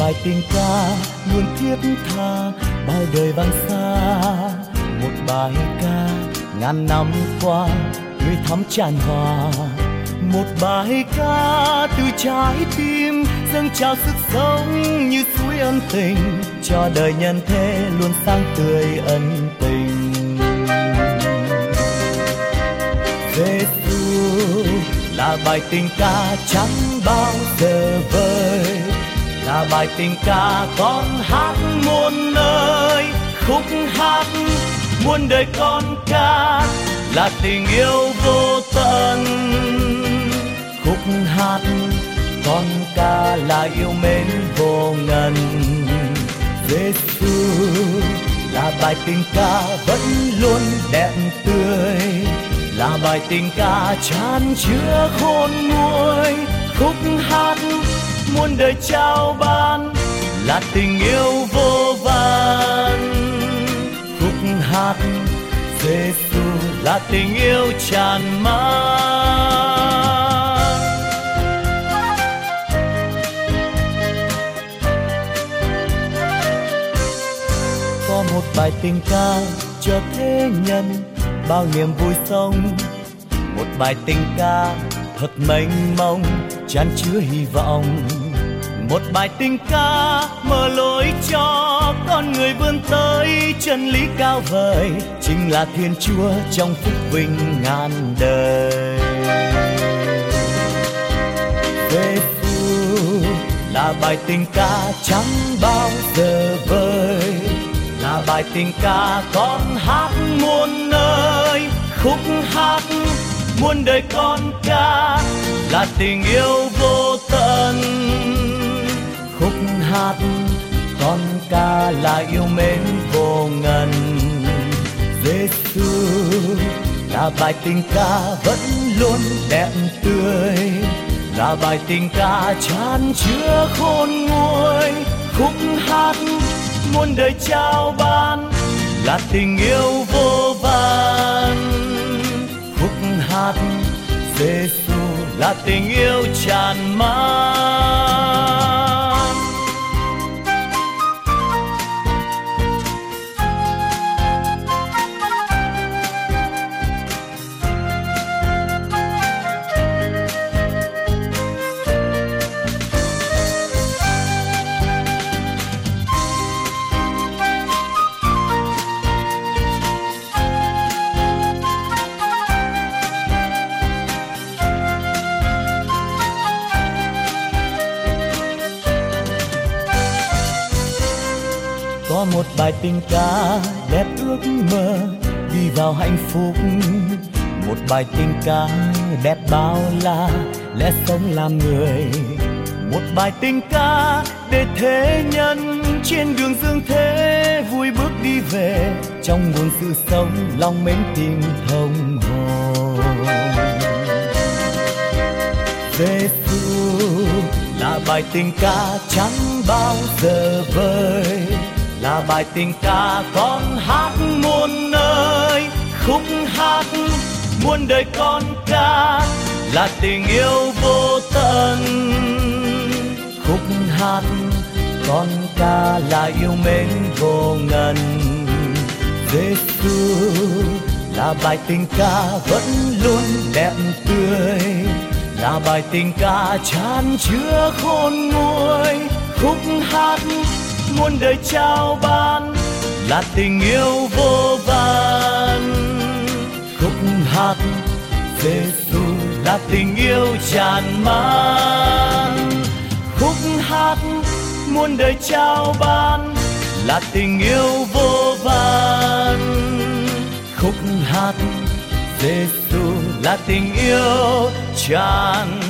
bài tình ca luôn thiết tha bao đời vang xa. Một bài ca ngàn năm qua tươi thắm tràn hòa. Một bài ca từ trái tim dâng trào sức sống như suối ân tình, cho đời nhân thế luôn sáng tươi ân tình. Giêsu là bài tình ca chẳng bao giờ vơi, là bài tình ca con hát muôn nơi. Khúc hát muôn đời con ca là tình yêu vô tận. Khúc hát con ca là yêu mến vô ngần. Giêsu là bài tình ca vẫn luôn đẹp tươi, là bài tình ca chan chứa khôn nguôi. Khúc hát muôn đời trao ban là tình yêu vô vàn. Khúc hát Giêsu là tình yêu tràn man. Có một bài tình ca cho thế nhân bao niềm vui sống, một bài tình ca thật mênh mông chan chứa hy vọng. Một bài tình ca mở lối cho con người vươn tới chân lý cao vời, chính là Thiên Chúa trong phúc vinh ngàn đời. Giêsu là bài tình ca chẳng bao giờ vơi, là bài tình ca con hát muôn nơi. Khúc hát muôn đời con ca là tình yêu vô tận. Khúc hát con ca là yêu mến vô ngần. Giêsu là bài tình ca vẫn luôn đẹp tươi, là bài tình ca chan chứa khôn nguôi. Khúc hát muôn đời trao ban là tình yêu vô vàn. Khúc hát Giêsu là tình yêu tràn man. Có một bài tình ca đẹp ước mơ đi vào hạnh phúc, một bài tình ca đẹp bao la lẽ sống làm người. Một bài tình ca để thế nhân trên đường dương thế vui bước đi về, trong nguồn sự sống lòng mến tìm thông hồn. Giêsu là bài tình ca chẳng bao giờ vơi, là bài tình ca con hát muôn nơi. Khúc hát muôn đời con ca là tình yêu vô tận. Khúc hát con ca là yêu mến vô ngần. Giêsu là bài tình ca vẫn luôn đẹp tươi, là bài tình ca chan chứa khôn nguôi. Khúc hát muôn đời trao ban là tình yêu vô vàn. Khúc hát Giêsu là tình yêu tràn man. Khúc hát muôn đời trao ban là tình yêu vô vàn. Khúc hát Giêsu là tình yêu tràn